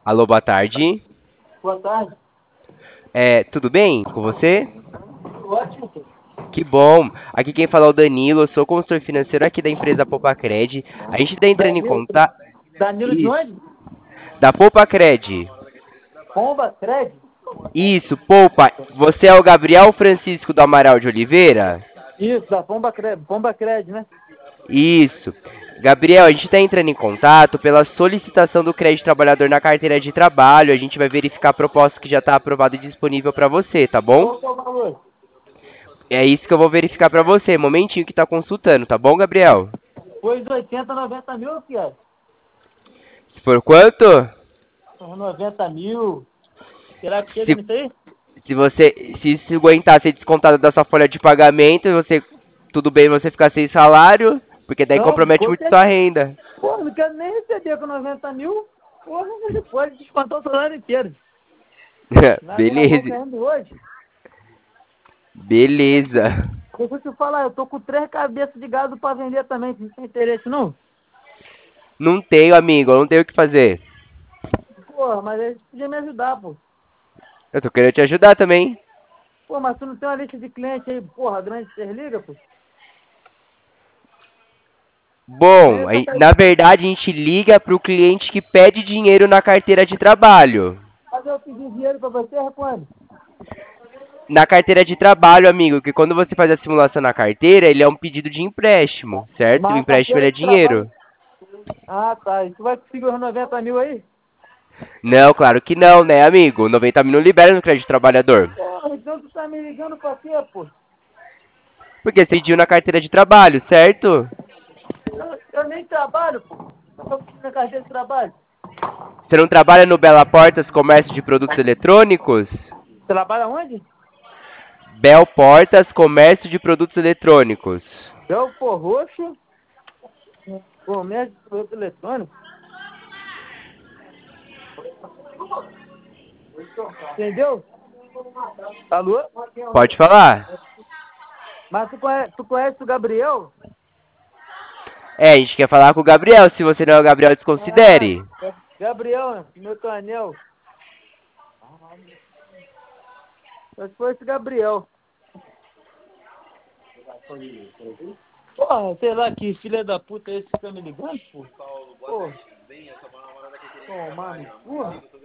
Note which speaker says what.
Speaker 1: Alô, boa tarde.
Speaker 2: Boa tarde.
Speaker 1: Tudo bem com você?
Speaker 2: Ótimo, pô.
Speaker 1: Que bom. Aqui quem fala é o Danilo, eu sou consultor financeiro aqui da empresa Poupacred. A gente está entrando em
Speaker 2: Danilo,
Speaker 1: contato.
Speaker 2: Danilo de
Speaker 1: Isso,
Speaker 2: onde?
Speaker 1: da Poupacred.
Speaker 2: Pomba, Cred?
Speaker 1: Isso, Poupa. Você é o Gabriel Francisco do Amaral de Oliveira?
Speaker 2: Isso, da Pomba Cred, né?
Speaker 1: Isso. Gabriel, a gente está entrando em contato pela solicitação do crédito trabalhador na carteira de trabalho. A gente vai verificar a proposta que já está aprovada e disponível para você, tá bom?
Speaker 2: Qual que é o valor?
Speaker 1: É isso que eu vou verificar para você. Momentinho que tá consultando, tá bom, Gabriel?
Speaker 2: Foi de 80 a 90 mil, Pierre.
Speaker 1: Por quanto?
Speaker 2: 90 mil. Será que chega
Speaker 1: Se,
Speaker 2: nisso aí?
Speaker 1: se você se aguentar ser descontado da sua folha de pagamento, você tudo bem você ficar sem salário, porque daí
Speaker 2: Não,
Speaker 1: compromete
Speaker 2: com
Speaker 1: muito
Speaker 2: certeza.
Speaker 1: sua renda.
Speaker 2: Pô, não quero nem receber com 90 mil. Porra, ele pode descontar o salário inteiro. Na minha boca
Speaker 1: Beleza.
Speaker 2: ainda hoje.
Speaker 1: Beleza.
Speaker 2: Deixa eu te falar, eu tô com 3 cabeças de gado pra vender também. Não tem interesse, não?
Speaker 1: Não tenho, amigo, eu não tenho o que fazer.
Speaker 2: Porra, mas aí você podia me ajudar, pô.
Speaker 1: Eu tô querendo te ajudar também.
Speaker 2: Pô, mas tu não tem uma lista de cliente aí, porra, grande, que vocês ligam, pô?
Speaker 1: Bom,
Speaker 2: Vem pra cá.
Speaker 1: na verdade a gente liga pro cliente que pede dinheiro na carteira de trabalho.
Speaker 2: Fazer eu pedir dinheiro pra você, responde.
Speaker 1: Na carteira de trabalho, amigo, que quando você faz a simulação na carteira, ele é um pedido de empréstimo, certo? O
Speaker 2: Mas a
Speaker 1: empréstimo ele
Speaker 2: carteira
Speaker 1: é
Speaker 2: de trabalho.
Speaker 1: dinheiro.
Speaker 2: Ah, tá. E tu vai conseguir os 90 mil aí?
Speaker 1: Não, claro que não, né, amigo? 90 mil não libera no crédito trabalhador.
Speaker 2: Porra, então tu tá me ligando pra quê, pô?
Speaker 1: Porque você pediu na carteira de trabalho, certo?
Speaker 2: Eu nem trabalho, pô. Eu tô pedindo a carteira de trabalho.
Speaker 1: Você não trabalha no Bela Portas Comércio de Produtos Eletrônicos?
Speaker 2: Trabalha onde?
Speaker 1: Bel Portas Comércio de Produtos Eletrônicos.
Speaker 2: Belfor Roxo, comércio de produto eletrônico. Entendeu? Alô?
Speaker 1: Pode falar.
Speaker 2: Mas tu conhece o Gabriel?
Speaker 1: A gente quer falar com o Gabriel. Se você não é o Gabriel,
Speaker 2: Ah,
Speaker 1: desconsidere.
Speaker 2: Gabriel, meu tonel. Mas foi esse Gabriel. Porra, sei lá que filha da puta é esse que tá me ligando, pô. Porra. Tomar no cu.